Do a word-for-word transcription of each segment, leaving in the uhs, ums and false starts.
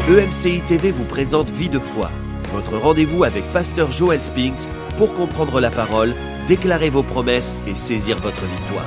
E M C I T V vous présente Vie de foi, votre rendez-vous avec Pasteur Joel Spinks pour comprendre la parole, déclarer vos promesses et saisir votre victoire.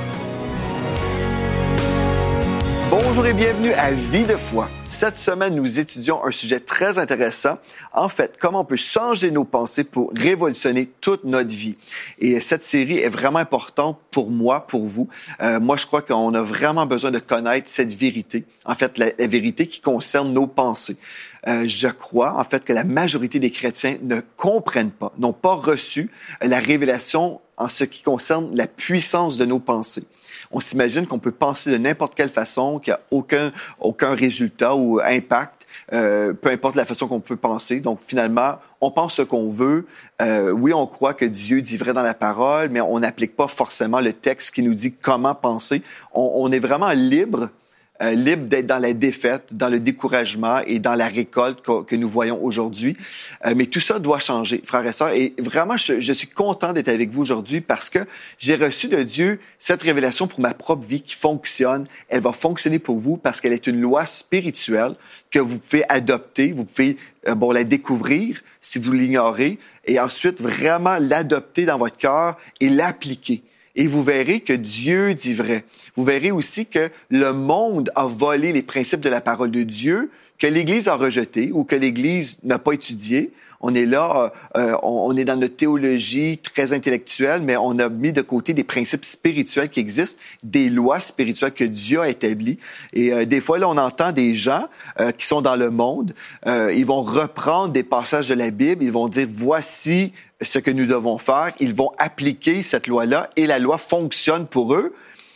Bonjour et bienvenue à Vie de foi. Cette semaine, nous étudions un sujet très intéressant. En fait, comment on peut changer nos pensées pour révolutionner toute notre vie. Et cette série est vraiment importante pour moi, pour vous. Euh, moi, je crois qu'on a vraiment besoin de connaître cette vérité. En fait, la, la vérité qui concerne nos pensées. Euh, je crois, en fait, que la majorité des chrétiens ne comprennent pas, n'ont pas reçu la révélation en ce qui concerne la puissance de nos pensées. On s'imagine qu'on peut penser de n'importe quelle façon, qu'il n'y a aucun, aucun résultat ou impact, euh, peu importe la façon qu'on peut penser. Donc, finalement, on pense ce qu'on veut. Euh, oui, on croit que Dieu dit vrai dans la parole, mais on n'applique pas forcément le texte qui nous dit comment penser. On, on est vraiment libre, euh, libre d'être dans la défaite, dans le découragement et dans la récolte que, que nous voyons aujourd'hui. Euh, mais tout ça doit changer, frères et sœurs. Et vraiment, je, je suis content d'être avec vous aujourd'hui parce que j'ai reçu de Dieu cette révélation pour ma propre vie qui fonctionne. Elle va fonctionner pour vous parce qu'elle est une loi spirituelle que vous pouvez adopter, vous pouvez euh, bon, la découvrir si vous l'ignorez et ensuite vraiment l'adopter dans votre cœur et l'appliquer. Et vous verrez que Dieu dit vrai. Vous verrez aussi que le monde a volé les principes de la parole de Dieu, que l'Église a rejeté ou que l'Église n'a pas étudié. On est là, euh, on, on est dans notre théologie très intellectuelle, mais on a mis de côté des principes spirituels qui existent, des lois spirituelles que Dieu a établies. Et euh, des fois, là, on entend des gens euh, qui sont dans le monde, euh, ils vont reprendre des passages de la Bible, ils vont dire « voici ce que nous devons faire », ils vont appliquer cette loi-là et la loi fonctionne pour eux.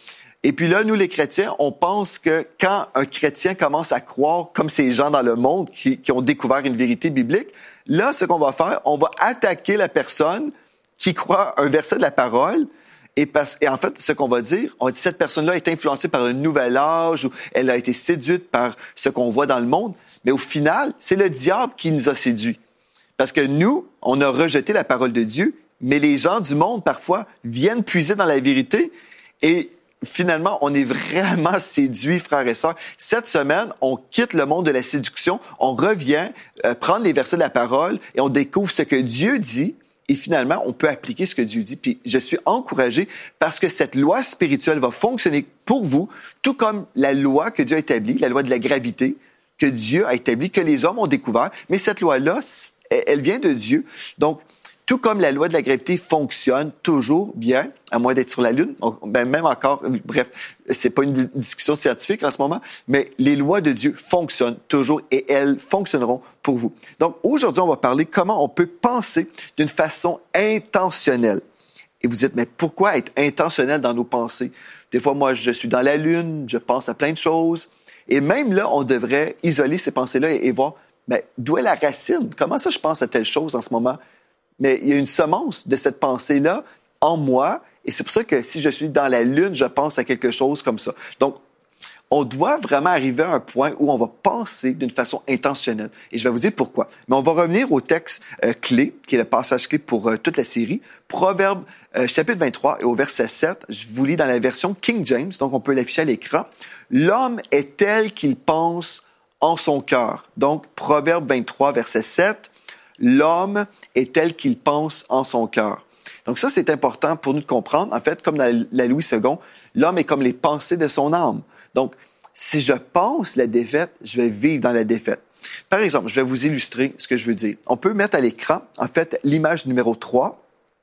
Et puis là, nous, les chrétiens, on pense que quand un chrétien commence à croire comme ces gens dans le monde qui, qui ont découvert une vérité biblique, là, ce qu'on va faire, on va attaquer la personne qui croit un verset de la parole. Et, parce, et en fait, ce qu'on va dire, on dit cette personne-là est influencée par un nouvel âge ou elle a été séduite par ce qu'on voit dans le monde. Mais au final, c'est le diable qui nous a séduits. Parce que nous, on a rejeté la parole de Dieu, mais les gens du monde, parfois, viennent puiser dans la vérité et finalement, on est vraiment séduits, frères et sœurs. Cette semaine, on quitte le monde de la séduction, on revient euh, prendre les versets de la parole et on découvre ce que Dieu dit et finalement, on peut appliquer ce que Dieu dit. Puis je suis encouragé parce que cette loi spirituelle va fonctionner pour vous, tout comme la loi que Dieu a établie, la loi de la gravité que Dieu a établie, que les hommes ont découvert. Mais cette loi-là, elle vient de Dieu. Donc, tout comme la loi de la gravité fonctionne toujours bien, à moins d'être sur la Lune, ben même encore, bref, c'est pas une discussion scientifique en ce moment, mais les lois de Dieu fonctionnent toujours et elles fonctionneront pour vous. Donc, aujourd'hui, on va parler comment on peut penser d'une façon intentionnelle. Et vous dites, mais pourquoi être intentionnel dans nos pensées? Des fois, moi, je suis dans la Lune, je pense à plein de choses, et même là, on devrait isoler ces pensées-là et, et voir, ben, d'où est la racine? Comment ça, je pense à telle chose en ce moment? Mais il y a une semence de cette pensée-là en moi, et c'est pour ça que si je suis dans la Lune, je pense à quelque chose comme ça. Donc, on doit vraiment arriver à un point où on va penser d'une façon intentionnelle. Et je vais vous dire pourquoi. Mais on va revenir au texte euh, clé, qui est le passage clé pour euh, toute la série. Proverbe, euh, chapitre vingt-trois, et au verset sept, je vous lis dans la version King James, donc on peut l'afficher à l'écran. « L'homme est tel qu'il pense en son cœur. » Donc, Proverbe vingt-trois, verset sept. L'homme est tel qu'il pense en son cœur. Donc ça, c'est important pour nous de comprendre. En fait, comme dans la Louis second, l'homme est comme les pensées de son âme. Donc, si je pense la défaite, je vais vivre dans la défaite. Par exemple, je vais vous illustrer ce que je veux dire. On peut mettre à l'écran, en fait, l'image numéro trois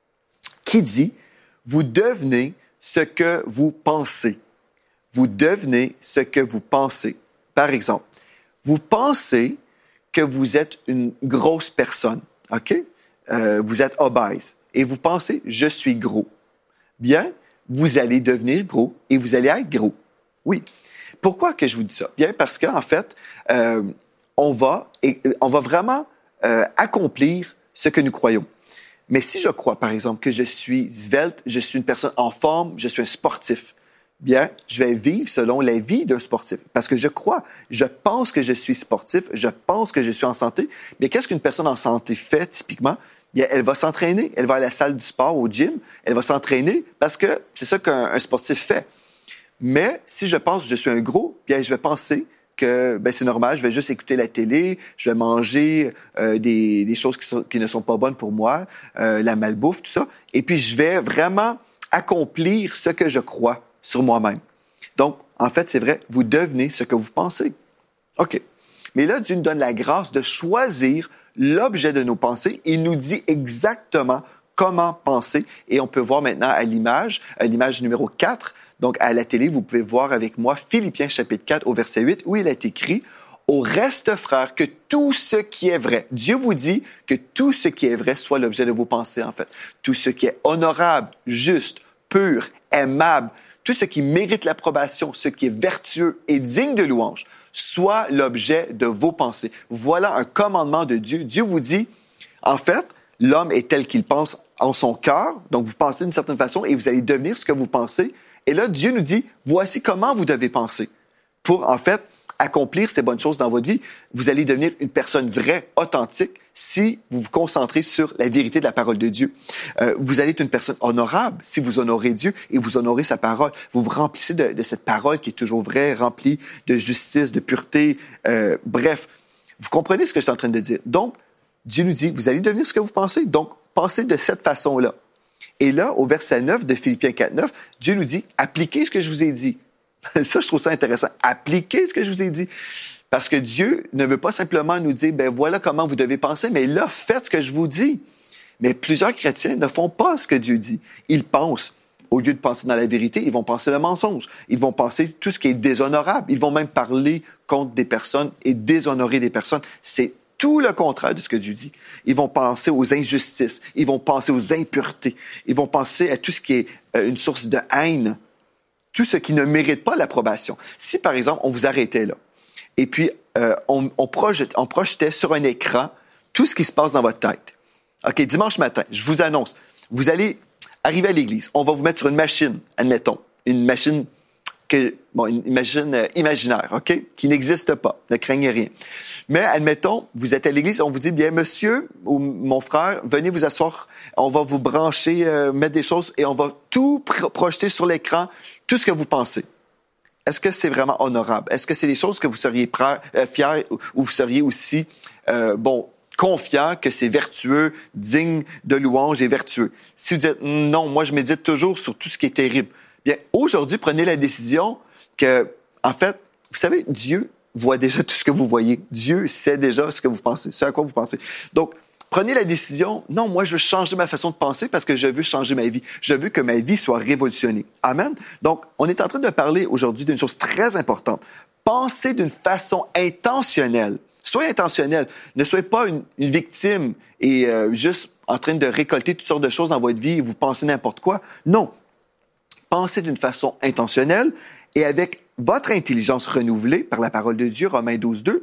qui dit « Vous devenez ce que vous pensez. » Vous devenez ce que vous pensez. Par exemple, vous pensez que vous êtes une grosse personne, OK? Euh, vous êtes obèse et vous pensez « je suis gros ». Bien, vous allez devenir gros et vous allez être gros. Oui. Pourquoi que je vous dis ça? Bien, parce qu'en fait, euh, on va, et, on va vraiment euh, accomplir ce que nous croyons. Mais si je crois, par exemple, que je suis svelte, je suis une personne en forme, je suis un sportif, bien, je vais vivre selon la vie d'un sportif. Parce que je crois, je pense que je suis sportif, je pense que je suis en santé. Mais qu'est-ce qu'une personne en santé fait typiquement? Bien, elle va s'entraîner, elle va à la salle du sport, au gym, elle va s'entraîner parce que c'est ça qu'un un sportif fait. Mais si je pense que je suis un gros, bien, je vais penser que ben, c'est normal, je vais juste écouter la télé, je vais manger euh, des, des choses qui, sont, qui ne sont pas bonnes pour moi, euh, la malbouffe, tout ça, et puis je vais vraiment accomplir ce que je crois sur moi-même. Donc, en fait, c'est vrai, vous devenez ce que vous pensez. OK. Mais là, Dieu nous donne la grâce de choisir l'objet de nos pensées. Il nous dit exactement comment penser. Et on peut voir maintenant à l'image, à l'image numéro quatre, donc à la télé, vous pouvez voir avec moi Philippiens chapitre quatre au verset huit, où il est écrit « Au reste, frères, que tout ce qui est vrai. » Dieu vous dit que tout ce qui est vrai soit l'objet de vos pensées, en fait. Tout ce qui est honorable, juste, pur, aimable, tout ce qui mérite l'approbation, ce qui est vertueux et digne de louange, soit l'objet de vos pensées. Voilà un commandement de Dieu. Dieu vous dit, en fait, l'homme est tel qu'il pense en son cœur, donc vous pensez d'une certaine façon et vous allez devenir ce que vous pensez. Et là, Dieu nous dit, voici comment vous devez penser pour, en fait, accomplir ces bonnes choses dans votre vie. Vous allez devenir une personne vraie, authentique, si vous vous concentrez sur la vérité de la parole de Dieu. Euh, vous allez être une personne honorable si vous honorez Dieu et vous honorez sa parole. Vous vous remplissez de, de cette parole qui est toujours vraie, remplie de justice, de pureté. Euh, bref, vous comprenez ce que je suis en train de dire. Donc, Dieu nous dit, vous allez devenir ce que vous pensez. Donc, pensez de cette façon-là. Et là, au verset neuf de Philippiens quatre neuf, Dieu nous dit, appliquez ce que je vous ai dit. Ça, je trouve ça intéressant. Appliquez ce que je vous ai dit. Parce que Dieu ne veut pas simplement nous dire, ben voilà comment vous devez penser, mais là, faites ce que je vous dis. Mais plusieurs chrétiens ne font pas ce que Dieu dit. Ils pensent, au lieu de penser dans la vérité, ils vont penser le mensonge. Ils vont penser tout ce qui est déshonorable. Ils vont même parler contre des personnes et déshonorer des personnes. C'est tout le contraire de ce que Dieu dit. Ils vont penser aux injustices. Ils vont penser aux impuretés. Ils vont penser à tout ce qui est une source de haine. Tout ce qui ne mérite pas l'approbation. Si, par exemple, on vous arrêtait là, et puis euh, on, on, projette, on projetait sur un écran tout ce qui se passe dans votre tête. OK, dimanche matin, je vous annonce, vous allez arriver à l'église, on va vous mettre sur une machine, admettons, une machine, que, bon, une machine euh, imaginaire, OK, qui n'existe pas, ne craignez rien. Mais admettons, vous êtes à l'église, on vous dit, bien, monsieur ou mon frère, venez vous asseoir, on va vous brancher, euh, mettre des choses et on va tout pro- projeter sur l'écran, tout ce que vous pensez. Est-ce que c'est vraiment honorable? Est-ce que c'est des choses que vous seriez prêt, euh, fiers ou vous seriez aussi, euh, bon, confiant que c'est vertueux, digne de louange et vertueux? Si vous dites, non, moi je médite toujours sur tout ce qui est terrible. Bien, aujourd'hui, prenez la décision que, en fait, vous savez, Dieu voit déjà tout ce que vous voyez. Dieu sait déjà ce que vous pensez, ce à quoi vous pensez. Donc, prenez la décision, non, moi, je veux changer ma façon de penser parce que je veux changer ma vie. Je veux que ma vie soit révolutionnée. Amen? Donc, on est en train de parler aujourd'hui d'une chose très importante. Pensez d'une façon intentionnelle. Soyez intentionnel. Ne soyez pas une, une victime et euh, juste en train de récolter toutes sortes de choses dans votre vie et vous pensez n'importe quoi. Non. Pensez d'une façon intentionnelle et avec votre intelligence renouvelée par la parole de Dieu, Romains douze deux,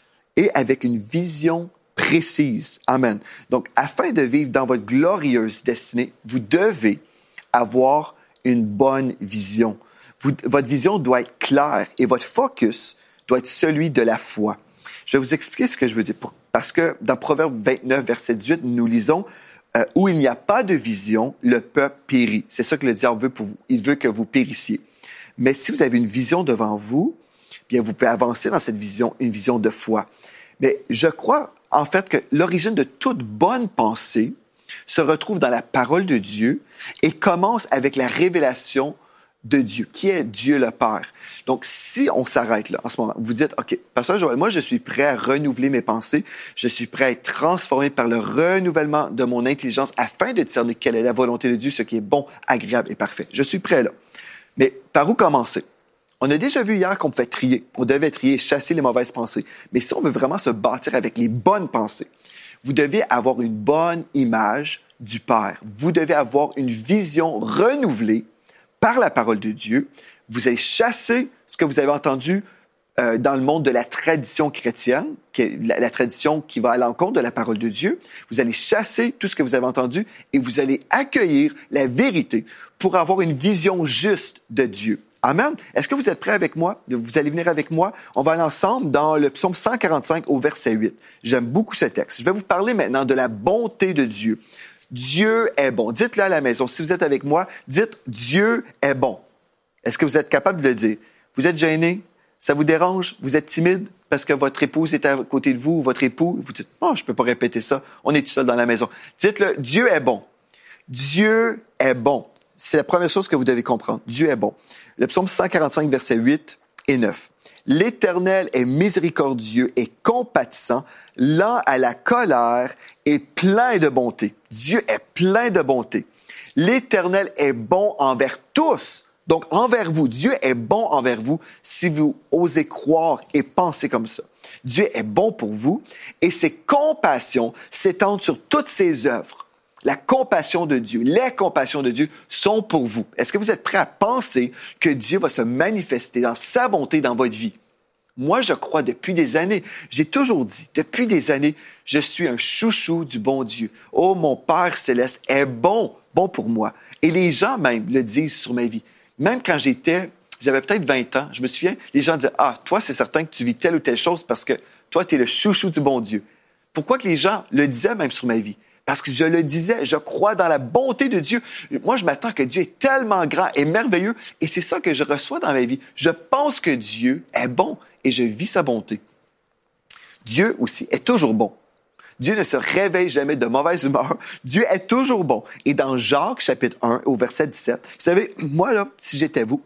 et avec une vision précise. Amen. Donc, afin de vivre dans votre glorieuse destinée, vous devez avoir une bonne vision. Vous, votre vision doit être claire et votre focus doit être celui de la foi. Je vais vous expliquer ce que je veux dire. Parce que dans Proverbe vingt-neuf, verset dix-huit, nous lisons euh, « Où il n'y a pas de vision, le peuple périt. » C'est ça que le diable veut pour vous. Il veut que vous périssiez. Mais si vous avez une vision devant vous, bien, vous pouvez avancer dans cette vision, une vision de foi. Mais je crois, en fait, que l'origine de toute bonne pensée se retrouve dans la parole de Dieu et commence avec la révélation de Dieu, qui est Dieu le Père. Donc, si on s'arrête là, en ce moment, vous dites, OK, Pasteur Joël, moi, je suis prêt à renouveler mes pensées, je suis prêt à être transformé par le renouvellement de mon intelligence afin de discerner quelle est la volonté de Dieu, ce qui est bon, agréable et parfait. Je suis prêt là. Mais par où commencer? On a déjà vu hier qu'on pouvait trier. On devait trier, chasser les mauvaises pensées. Mais si on veut vraiment se bâtir avec les bonnes pensées, vous devez avoir une bonne image du Père. Vous devez avoir une vision renouvelée par la parole de Dieu. Vous allez chasser ce que vous avez entendu euh, dans le monde de la tradition chrétienne, qui est la, la tradition qui va à l'encontre de la parole de Dieu. Vous allez chasser tout ce que vous avez entendu et vous allez accueillir la vérité pour avoir une vision juste de Dieu. Amen. Est-ce que vous êtes prêts avec moi? Vous allez venir avec moi. On va aller ensemble dans le psaume cent quarante-cinq au verset huit. J'aime beaucoup ce texte. Je vais vous parler maintenant de la bonté de Dieu. Dieu est bon. Dites-le à la maison. Si vous êtes avec moi, dites « Dieu est bon ». Est-ce que vous êtes capable de le dire? Vous êtes gêné? Ça vous dérange? Vous êtes timide parce que votre épouse est à côté de vous ou votre époux? Vous dites, oh, je peux pas répéter ça. On est tout seul dans la maison. Dites-le, Dieu est bon. Dieu est bon. C'est la première chose que vous devez comprendre. Dieu est bon. Le psaume cent quarante-cinq, versets huit et neuf. L'Éternel est miséricordieux et compatissant, lent à la colère et plein de bonté. Dieu est plein de bonté. L'Éternel est bon envers tous. Donc, envers vous, Dieu est bon envers vous si vous osez croire et penser comme ça. Dieu est bon pour vous et ses compassions s'étendent sur toutes ses œuvres. La compassion de Dieu, les compassions de Dieu sont pour vous. Est-ce que vous êtes prêts à penser que Dieu va se manifester dans sa bonté dans votre vie? Moi, je crois depuis des années. J'ai toujours dit, depuis des années, je suis un chouchou du bon Dieu. Oh, mon Père céleste est bon, bon pour moi. Et les gens même le disent sur ma vie. Même quand j'étais, j'avais peut-être vingt ans, je me souviens, les gens disaient, ah, toi, c'est certain que tu vis telle ou telle chose parce que toi, tu es le chouchou du bon Dieu. Pourquoi que les gens le disaient même sur ma vie? Parce que je le disais, je crois dans la bonté de Dieu. Moi, je m'attends que Dieu est tellement grand et merveilleux et c'est ça que je reçois dans ma vie. Je pense que Dieu est bon et je vis sa bonté. Dieu aussi est toujours bon. Dieu ne se réveille jamais de mauvaise humeur. Dieu est toujours bon. Et dans Jacques, chapitre un, au verset dix-sept, vous savez, moi, là, si j'étais vous,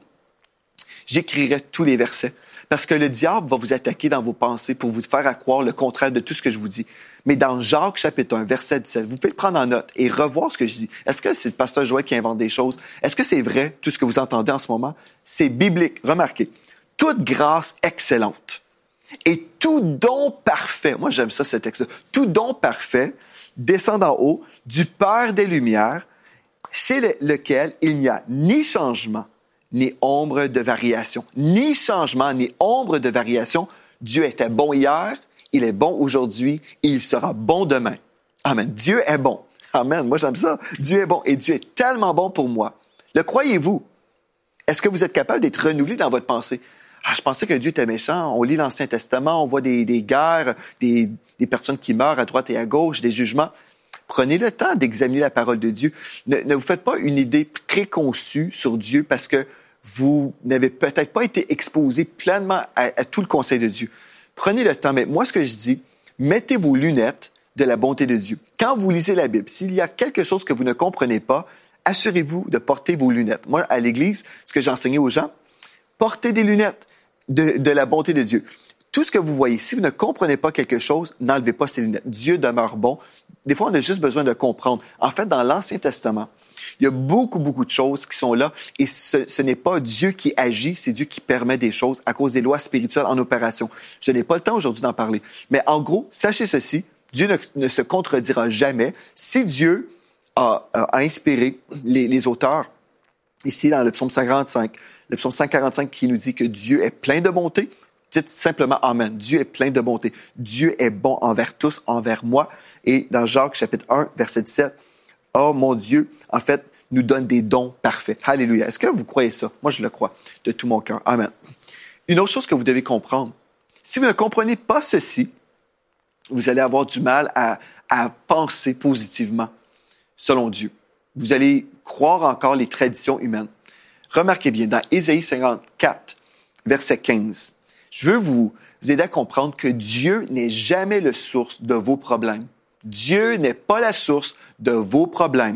j'écrirais tous les versets. Parce que le diable va vous attaquer dans vos pensées pour vous faire à croire le contraire de tout ce que je vous dis. Mais dans Jacques, chapitre un, verset dix-sept, vous pouvez le prendre en note et revoir ce que je dis. Est-ce que c'est le pasteur Joël qui invente des choses? Est-ce que c'est vrai, tout ce que vous entendez en ce moment? C'est biblique. Remarquez. Toute grâce excellente et tout don parfait, moi j'aime ça ce texte, tout don parfait descend d'en haut du Père des Lumières, chez le, lequel il n'y a ni changement, ni ombre de variation. Ni changement, ni ombre de variation. Dieu était bon hier, il est bon aujourd'hui, et il sera bon demain. Amen. Dieu est bon. Amen. Moi j'aime ça. Dieu est bon et Dieu est tellement bon pour moi. Le croyez-vous? Est-ce que vous êtes capable d'être renouvelé dans votre pensée? Ah, je pensais que Dieu était méchant. On lit l'Ancien Testament, on voit des, des guerres, des, des personnes qui meurent à droite et à gauche, des jugements. Prenez le temps d'examiner la parole de Dieu. Ne, ne vous faites pas une idée préconçue sur Dieu parce que vous n'avez peut-être pas été exposé pleinement à, à tout le conseil de Dieu. Prenez le temps. Mais moi, ce que je dis, mettez vos lunettes de la bonté de Dieu. Quand vous lisez la Bible, s'il y a quelque chose que vous ne comprenez pas, assurez-vous de porter vos lunettes. Moi, à l'Église, ce que j'ai enseigné aux gens, portez des lunettes de, de la bonté de Dieu. Tout ce que vous voyez, si vous ne comprenez pas quelque chose, n'enlevez pas ces lunettes. Dieu demeure bon. Des fois, on a juste besoin de comprendre. En fait, dans l'Ancien Testament, il y a beaucoup, beaucoup de choses qui sont là et ce, ce n'est pas Dieu qui agit, c'est Dieu qui permet des choses à cause des lois spirituelles en opération. Je n'ai pas le temps aujourd'hui d'en parler. Mais en gros, sachez ceci, Dieu ne, ne se contredira jamais. Si Dieu a, a inspiré les, les auteurs, ici dans le psaume cent quarante-cinq, le psaume cent quarante-cinq qui nous dit que Dieu est plein de bonté, dites simplement Amen. Dieu est plein de bonté. Dieu est bon envers tous, envers moi. Et dans Jacques, chapitre un, verset dix-sept, « Oh, mon Dieu, en fait, nous donne des dons parfaits. » Alléluia. Est-ce que vous croyez ça? Moi, je le crois de tout mon cœur. Amen. Une autre chose que vous devez comprendre, si vous ne comprenez pas ceci, vous allez avoir du mal à, à penser positivement selon Dieu. Vous allez croire encore les traditions humaines. Remarquez bien, dans Ésaïe cinquante-quatre, verset quinze, je veux vous aider à comprendre que Dieu n'est jamais la source de vos problèmes. Dieu n'est pas la source de vos problèmes.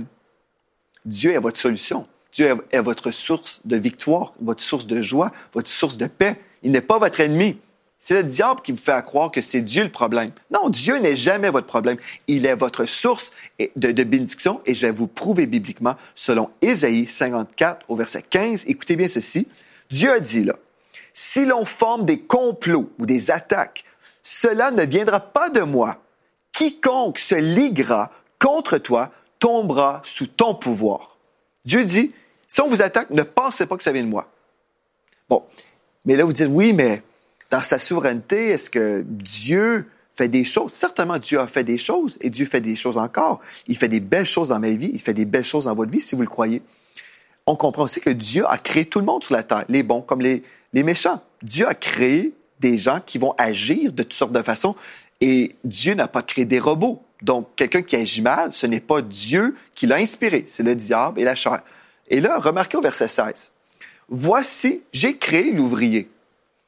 Dieu est votre solution. Dieu est votre source de victoire, votre source de joie, votre source de paix. Il n'est pas votre ennemi. C'est le diable qui vous fait croire que c'est Dieu le problème. Non, Dieu n'est jamais votre problème. Il est votre source de, de bénédiction et je vais vous prouver bibliquement selon Ésaïe cinquante-quatre au verset quinze. Écoutez bien ceci. Dieu a dit là, « Si l'on forme des complots ou des attaques, cela ne viendra pas de moi. Quiconque se liguera contre toi tombera sous ton pouvoir. » Dieu dit, si on vous attaque, ne pensez pas que ça vient de moi. Bon, mais là vous dites, oui, mais dans sa souveraineté, est-ce que Dieu fait des choses? Certainement, Dieu a fait des choses et Dieu fait des choses encore. Il fait des belles choses dans ma vie, il fait des belles choses dans votre vie, si vous le croyez. On comprend aussi que Dieu a créé tout le monde sur la terre, les bons comme les, les méchants. Dieu a créé des gens qui vont agir de toutes sortes de façons et Dieu n'a pas créé des robots. Donc, quelqu'un qui agit mal, ce n'est pas Dieu qui l'a inspiré, c'est le diable et la chair. Et là, remarquez au verset seize. « Voici, j'ai créé l'ouvrier.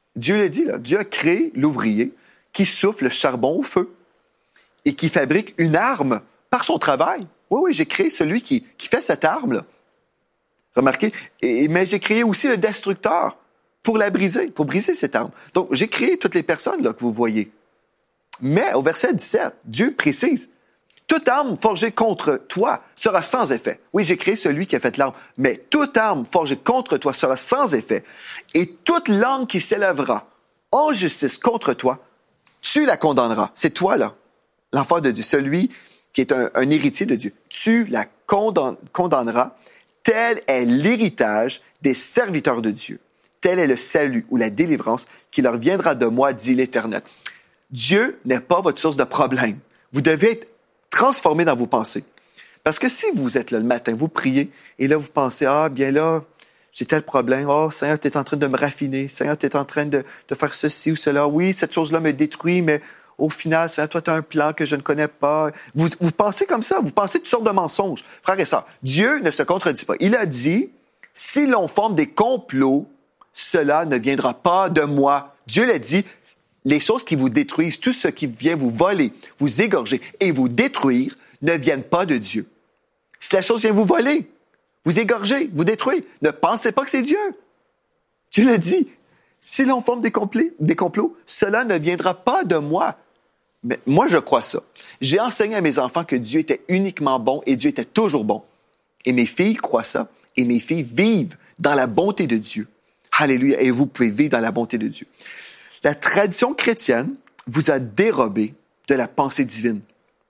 Dieu le dit, là, Dieu a créé l'ouvrier qui souffle le charbon au feu et qui fabrique une arme par son travail. Oui, oui, j'ai créé celui qui, qui fait cette arme-là. Remarquez, et, mais j'ai créé aussi le destructeur pour la briser, pour briser cette arme. Donc, j'ai créé toutes les personnes là, que vous voyez. Mais au verset dix-sept, Dieu précise, « Toute arme forgée contre toi sera sans effet. » Oui, j'ai créé celui qui a fait l'arme, mais toute arme forgée contre toi sera sans effet. Et toute langue qui s'élèvera en justice contre toi, tu la condamneras. C'est toi, là, l'enfant de Dieu, celui qui est un, un héritier de Dieu. Tu la condamn- condamneras. Tel est l'héritage des serviteurs de Dieu. Tel est le salut ou la délivrance qui leur viendra de moi, dit l'Éternel. Dieu n'est pas votre source de problème. Vous devez être transformé dans vos pensées. Parce que si vous êtes là le matin, vous priez, et là vous pensez, ah bien là, j'ai tel problème, oh Seigneur, tu es en train de me raffiner, Seigneur, tu es en train de, de faire ceci ou cela, oui, cette chose-là me détruit, mais au final, Seigneur, toi, tu as un plan que je ne connais pas. Vous, vous pensez comme ça, vous pensez toutes sortes de mensonges. Frères et sœurs, Dieu ne se contredit pas. Il a dit, si l'on forme des complots, cela ne viendra pas de moi. Dieu l'a dit, les choses qui vous détruisent, tout ce qui vient vous voler, vous égorger et vous détruire, ne viennent pas de Dieu. Si la chose vient vous voler, vous égorger, vous détruire, ne pensez pas que c'est Dieu. Dieu l'a dit, si l'on forme des complots, des complots, cela ne viendra pas de moi. Mais moi, je crois ça. J'ai enseigné à mes enfants que Dieu était uniquement bon et Dieu était toujours bon. Et mes filles croient ça. Et mes filles vivent dans la bonté de Dieu. Alléluia. Et vous pouvez vivre dans la bonté de Dieu. La tradition chrétienne vous a dérobé de la pensée divine.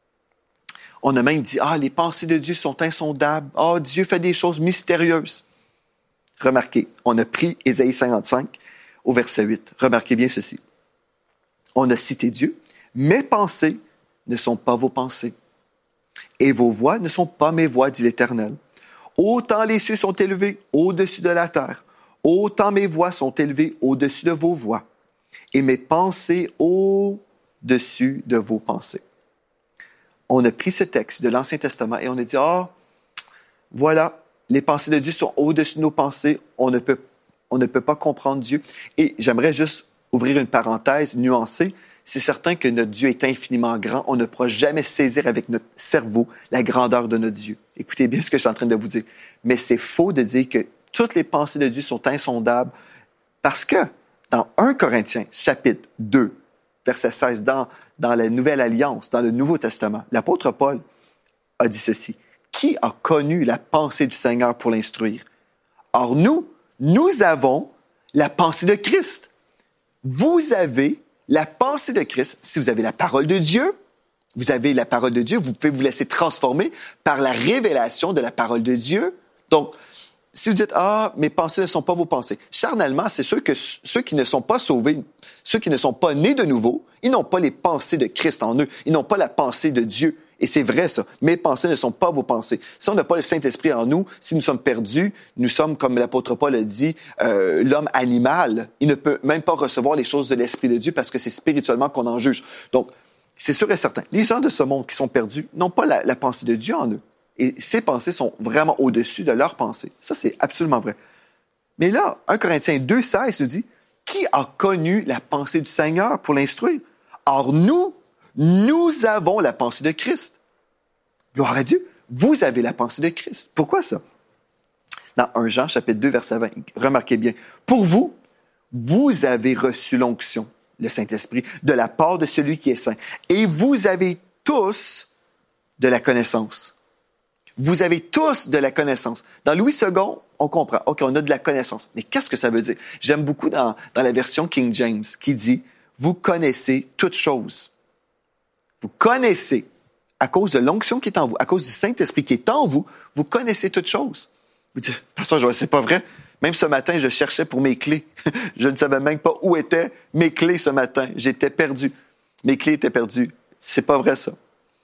On a même dit, ah, les pensées de Dieu sont insondables. Ah, Dieu fait des choses mystérieuses. Remarquez, on a pris Ésaïe cinquante-cinq au verset huit. Remarquez bien ceci. On a cité Dieu. Mes pensées ne sont pas vos pensées, et vos voix ne sont pas mes voix, dit l'Éternel. Autant les cieux sont élevés au-dessus de la terre, autant mes voix sont élevées au-dessus de vos voix, et mes pensées au-dessus de vos pensées. On a pris ce texte de l'Ancien Testament et on a dit, ah, oh, voilà, les pensées de Dieu sont au-dessus de nos pensées, on ne peut, on ne peut pas comprendre Dieu. Et j'aimerais juste ouvrir une parenthèse nuancée. C'est certain que notre Dieu est infiniment grand. On ne pourra jamais saisir avec notre cerveau la grandeur de notre Dieu. Écoutez bien ce que je suis en train de vous dire. Mais c'est faux de dire que toutes les pensées de Dieu sont insondables parce que dans Premier Corinthiens, chapitre deux, verset seize, dans, dans la Nouvelle Alliance, dans le Nouveau Testament, l'apôtre Paul a dit ceci. Qui a connu la pensée du Seigneur pour l'instruire? Or nous, nous avons la pensée de Christ. Vous avez la pensée de Christ. Si vous avez la parole de Dieu, vous avez la parole de Dieu, vous pouvez vous laisser transformer par la révélation de la parole de Dieu. Donc, si vous dites, ah, mes pensées ne sont pas vos pensées. Charnellement, c'est sûr que ceux qui ne sont pas sauvés, ceux qui ne sont pas nés de nouveau, ils n'ont pas les pensées de Christ en eux. Ils n'ont pas la pensée de Dieu. Et c'est vrai, ça. Mes pensées ne sont pas vos pensées. Si on n'a pas le Saint-Esprit en nous, si nous sommes perdus, nous sommes, comme l'apôtre Paul a dit, euh, l'homme animal. Il ne peut même pas recevoir les choses de l'Esprit de Dieu parce que c'est spirituellement qu'on en juge. Donc, c'est sûr et certain. Les gens de ce monde qui sont perdus n'ont pas la, la pensée de Dieu en eux. Et ces pensées sont vraiment au-dessus de leurs pensées. Ça, c'est absolument vrai. Mais là, Premier Corinthiens deux, seize nous dit, « Qui a connu la pensée du Seigneur pour l'instruire? Or, nous, nous avons la pensée de Christ. » Gloire à Dieu. Vous avez la pensée de Christ. Pourquoi ça? Dans Premier Jean, chapitre deux, verset vingt, remarquez bien. « Pour vous, vous avez reçu l'onction, le Saint-Esprit, de la part de celui qui est saint. Et vous avez tous de la connaissance. » Vous avez tous de la connaissance. Dans Louis second, on comprend. OK, on a de la connaissance. Mais qu'est-ce que ça veut dire? J'aime beaucoup dans, dans la version King James qui dit « Vous connaissez toutes choses. » Vous connaissez, à cause de l'onction qui est en vous, à cause du Saint-Esprit qui est en vous, vous connaissez toutes choses. Vous dites « Pasteur, c'est pas vrai. Même ce matin, je cherchais pour mes clés. Je ne savais même pas où étaient mes clés ce matin. J'étais perdu. Mes clés étaient perdues. C'est pas vrai, ça. »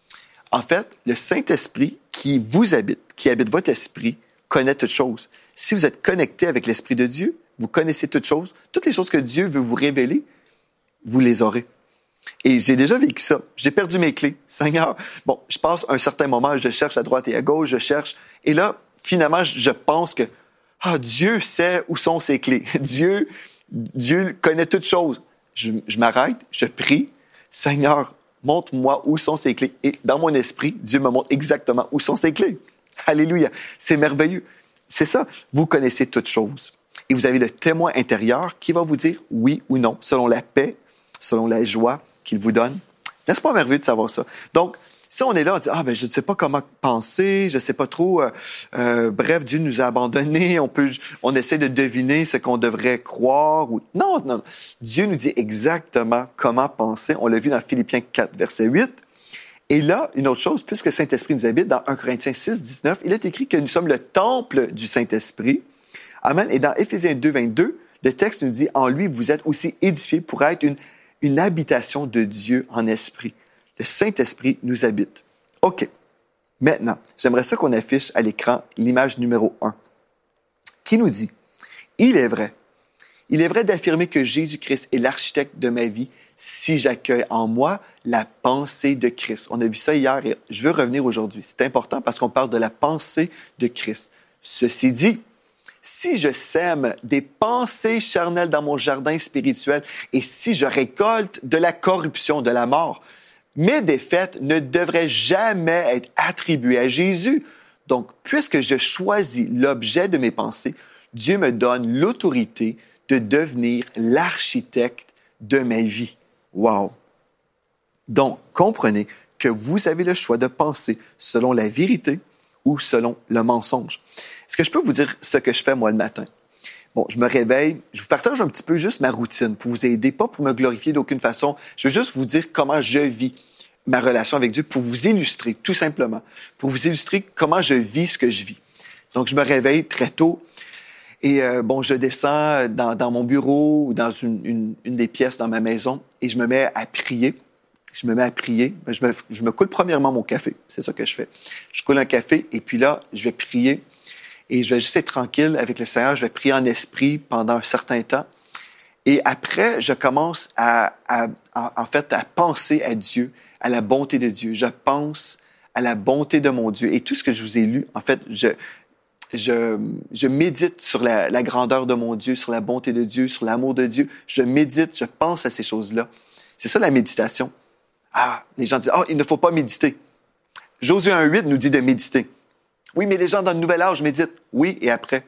En fait, le Saint-Esprit qui vous habite, qui habite votre esprit, connaît toutes choses. Si vous êtes connecté avec l'Esprit de Dieu, vous connaissez toutes choses. Toutes les choses que Dieu veut vous révéler, vous les aurez. Et j'ai déjà vécu ça. J'ai perdu mes clés. Seigneur, bon, je passe un certain moment, je cherche à droite et à gauche, je cherche. Et là, finalement, je pense que ah, Dieu sait où sont ses clés. Dieu Dieu connaît toutes choses. Je, je m'arrête, je prie. Seigneur, montre-moi où sont ces clés. Et dans mon esprit, Dieu me montre exactement où sont ces clés. Alléluia. C'est merveilleux. C'est ça. Vous connaissez toutes choses. Et vous avez le témoin intérieur qui va vous dire oui ou non, selon la paix, selon la joie qu'il vous donne. N'est-ce pas merveilleux de savoir ça? Donc, si on est là, on dit « Ah, ben je ne sais pas comment penser, je ne sais pas trop. Euh, euh, bref, Dieu nous a abandonnés. On peut, on essaie de deviner ce qu'on devrait croire. » ou Non, non. Dieu nous dit exactement comment penser. On l'a vu dans Philippiens quatre, verset huit. Et là, une autre chose, puisque le Saint-Esprit nous habite, dans un Corinthiens six, dix-neuf, il est écrit que nous sommes le temple du Saint-Esprit. Amen. Et dans Éphésiens deux, vingt-deux, le texte nous dit « En lui, vous êtes aussi édifiés pour être une, une habitation de Dieu en esprit. » Le Saint-Esprit nous habite. OK. Maintenant, j'aimerais ça qu'on affiche à l'écran l'image numéro un, qui nous dit « Il est vrai. Il est vrai d'affirmer que Jésus-Christ est l'architecte de ma vie si j'accueille en moi la pensée de Christ. » On a vu ça hier et je veux revenir aujourd'hui. C'est important parce qu'on parle de la pensée de Christ. Ceci dit, si je sème des pensées charnelles dans mon jardin spirituel et si je récolte de la corruption, de la mort, mes défaites ne devraient jamais être attribuées à Jésus. Donc, puisque je choisis l'objet de mes pensées, Dieu me donne l'autorité de devenir l'architecte de ma vie. Wow! Donc, comprenez que vous avez le choix de penser selon la vérité ou selon le mensonge. Est-ce que je peux vous dire ce que je fais moi le matin? Bon, je me réveille, je vous partage un petit peu juste ma routine pour vous aider, pas pour me glorifier d'aucune façon. Je veux juste vous dire comment je vis ma relation avec Dieu pour vous illustrer, tout simplement, pour vous illustrer comment je vis ce que je vis. Donc, je me réveille très tôt et euh, bon, je descends dans, dans mon bureau ou dans une, une, une des pièces dans ma maison et je me mets à prier. Je me mets à prier. Je me, je me coule premièrement mon café. C'est ça que je fais. Je coule un café et puis là, je vais prier. Et je vais juste être tranquille avec le Seigneur. Je vais prier en esprit pendant un certain temps. Et après, je commence à, à, à, en fait, à penser à Dieu, à la bonté de Dieu. Je pense à la bonté de mon Dieu. Et tout ce que je vous ai lu, en fait, je, je, je médite sur la, la grandeur de mon Dieu, sur la bonté de Dieu, sur l'amour de Dieu. Je médite, je pense à ces choses-là. C'est ça la méditation. Ah, les gens disent, ah, oh, il ne faut pas méditer. Josué un huit nous dit de méditer. Oui, mais les gens dans le nouvel âge méditent. Oui, et après.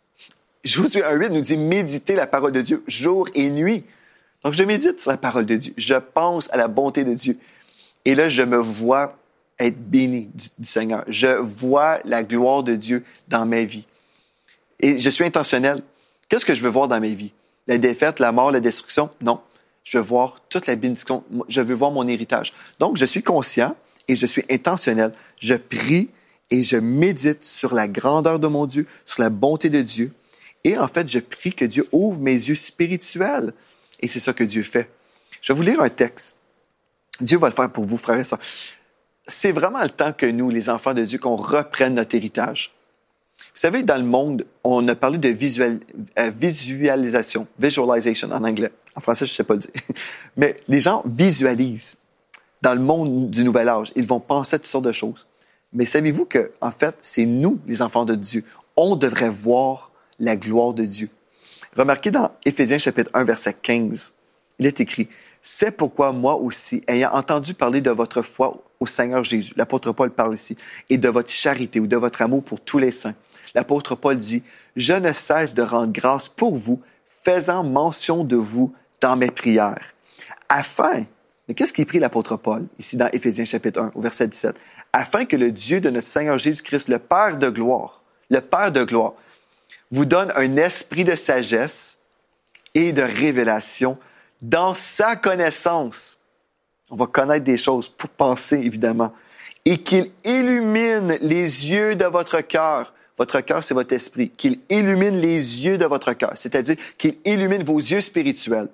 Josué un huit nous dit méditer la parole de Dieu jour et nuit. Donc, je médite sur la parole de Dieu. Je pense à la bonté de Dieu. Et là, je me vois être béni du, du Seigneur. Je vois la gloire de Dieu dans ma vie. Et je suis intentionnel. Qu'est-ce que je veux voir dans ma vie? La défaite, la mort, la destruction? Non. Je veux voir toute la bénédiction. Je veux voir mon héritage. Donc, je suis conscient et je suis intentionnel. Je prie et je médite sur la grandeur de mon Dieu, sur la bonté de Dieu. Et en fait, je prie que Dieu ouvre mes yeux spirituels. Et c'est ça que Dieu fait. Je vais vous lire un texte. Dieu va le faire pour vous, frères et sœurs. C'est vraiment le temps que nous, les enfants de Dieu, qu'on reprenne notre héritage. Vous savez, dans le monde, on a parlé de visual, euh, visualisation, visualization en anglais. En français, je ne sais pas le dire. Mais les gens visualisent dans le monde du nouvel âge. Ils vont penser à toutes sortes de choses. Mais savez-vous que, en fait, c'est nous, les enfants de Dieu. On devrait voir la gloire de Dieu. Remarquez dans Éphésiens chapitre un, verset quinze, il est écrit « C'est pourquoi moi aussi, ayant entendu parler de votre foi au Seigneur Jésus, l'apôtre Paul parle ici, et de votre charité ou de votre amour pour tous les saints. L'apôtre Paul dit « Je ne cesse de rendre grâce pour vous, faisant mention de vous dans mes prières. » Afin, mais qu'est-ce qu'il prie l'apôtre Paul, ici dans Éphésiens chapitre un, au verset dix-sept? Afin que le Dieu de notre Seigneur Jésus-Christ, le Père de gloire, le Père de gloire, vous donne un esprit de sagesse et de révélation dans sa connaissance. On va connaître des choses pour penser, évidemment. Et qu'il illumine les yeux de votre cœur. Votre cœur, c'est votre esprit. Qu'il illumine les yeux de votre cœur. C'est-à-dire qu'il illumine vos yeux spirituels.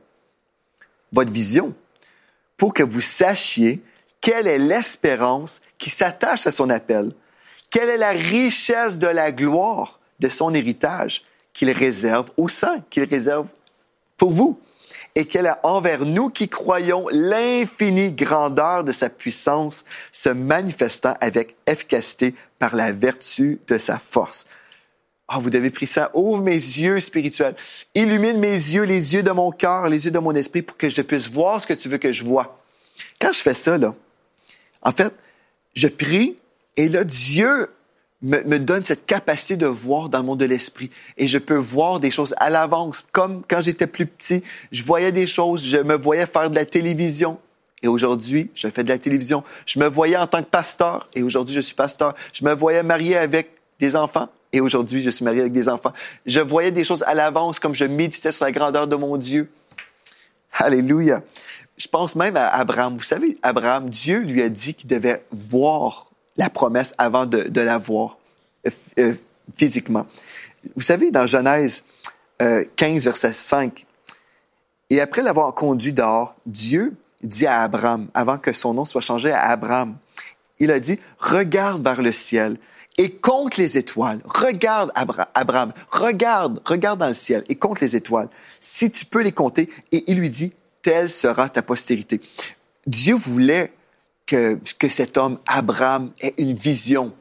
Votre vision. Pour que vous sachiez quelle est l'espérance qui s'attache à son appel. Quelle est la richesse de la gloire de son héritage qu'il réserve aux saints, qu'il réserve pour vous. Et qu'elle a envers nous qui croyons l'infinie grandeur de sa puissance se manifestant avec efficacité par la vertu de sa force. Ah, oh, vous devez prier ça. Ouvre mes yeux spirituels. Illumine mes yeux, les yeux de mon cœur, les yeux de mon esprit pour que je puisse voir ce que tu veux que je vois. Quand je fais ça, là, en fait, je prie et là, Dieu me, me donne cette capacité de voir dans le monde de l'esprit. Et je peux voir des choses à l'avance. Comme quand j'étais plus petit, je voyais des choses, je me voyais faire de la télévision. Et aujourd'hui, je fais de la télévision. Je me voyais en tant que pasteur et aujourd'hui, je suis pasteur. Je me voyais marié avec des enfants. Et aujourd'hui, je suis marié avec des enfants. Je voyais des choses à l'avance comme je méditais sur la grandeur de mon Dieu. Alléluia. Je pense même à Abraham. Vous savez, Abraham, Dieu lui a dit qu'il devait voir la promesse avant de, de la voir euh, euh, physiquement. Vous savez, dans Genèse euh, quinze, verset cinq, « Et après l'avoir conduit dehors, Dieu dit à Abraham, avant que son nom soit changé à Abraham, il a dit, « Regarde vers le ciel. » Et compte les étoiles. Regarde, Abra- Abraham, regarde, regarde dans le ciel et compte les étoiles. Si tu peux les compter, et il lui dit, telle sera ta postérité. Dieu voulait que, que cet homme, Abraham, ait une vision.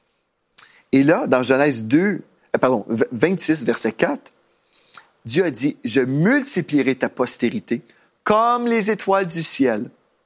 Et là, dans Genèse deux, pardon, vingt-six, verset quatre, Dieu a dit, je multiplierai ta postérité comme les étoiles du ciel.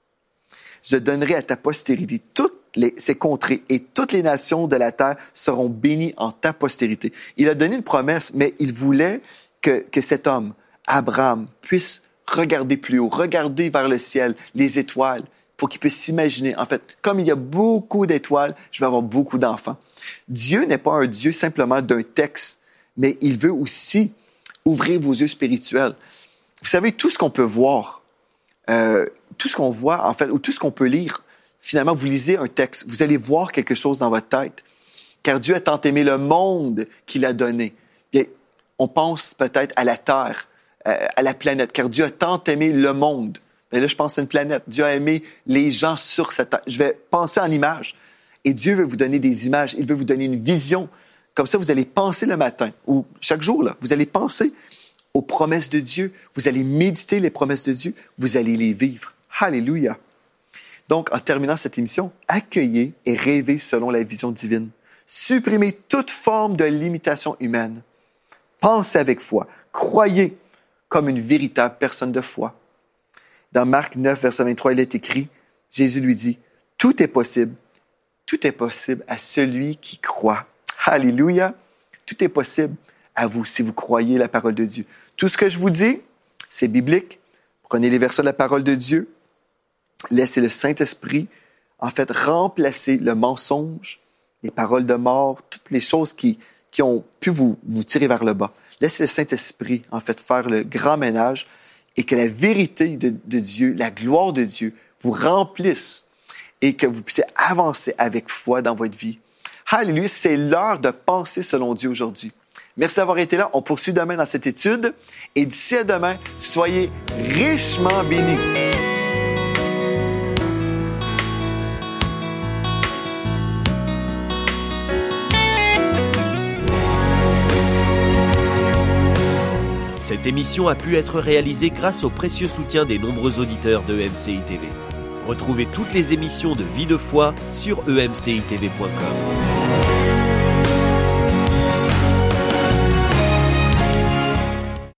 Je donnerai à ta postérité toutes les, ces contrées et toutes les nations de la terre seront bénies en ta postérité. Il a donné une promesse, mais il voulait que, que cet homme, Abraham, puisse regarder plus haut, regarder vers le ciel, les étoiles, pour qu'il puisse s'imaginer. En fait, comme il y a beaucoup d'étoiles, je vais avoir beaucoup d'enfants. Dieu n'est pas un Dieu simplement d'un texte, mais il veut aussi ouvrir vos yeux spirituels. Vous savez, tout ce qu'on peut voir, euh, tout ce qu'on voit, en fait, ou tout ce qu'on peut lire, finalement, vous lisez un texte, vous allez voir quelque chose dans votre tête. Car Dieu a tant aimé le monde qu'il a donné. Bien, on pense peut-être à la Terre, euh, à la planète, car Dieu a tant aimé le monde. Mais là, je pense à une planète. Dieu a aimé les gens sur cette terre. Je vais penser en images. Et Dieu veut vous donner des images. Il veut vous donner une vision. Comme ça, vous allez penser le matin, ou chaque jour, là, vous allez penser aux promesses de Dieu. Vous allez méditer les promesses de Dieu. Vous allez les vivre. Alléluia. Donc, en terminant cette émission, accueillez et rêvez selon la vision divine. Supprimez toute forme de limitation humaine. Pensez avec foi. Croyez comme une véritable personne de foi. Dans Marc neuf, verset vingt-trois, il est écrit, Jésus lui dit, « Tout est possible. Tout est possible à celui qui croit. » Alléluia. Tout est possible à vous si vous croyez la parole de Dieu. Tout ce que je vous dis, c'est biblique. Prenez les versets de la parole de Dieu. Laissez le Saint-Esprit, en fait, remplacer le mensonge, les paroles de mort, toutes les choses qui, qui ont pu vous, vous tirer vers le bas. Laissez le Saint-Esprit, en fait, faire le grand ménage et que la vérité de, de Dieu, la gloire de Dieu, vous remplisse et que vous puissiez avancer avec foi dans votre vie. Alléluia, c'est l'heure de penser selon Dieu aujourd'hui. Merci d'avoir été là. On poursuit demain dans cette étude. Et d'ici à demain, soyez richement bénis. Cette émission a pu être réalisée grâce au précieux soutien des nombreux auditeurs de E M C I T V. Retrouvez toutes les émissions de Vie de foi sur e m c i t v point com.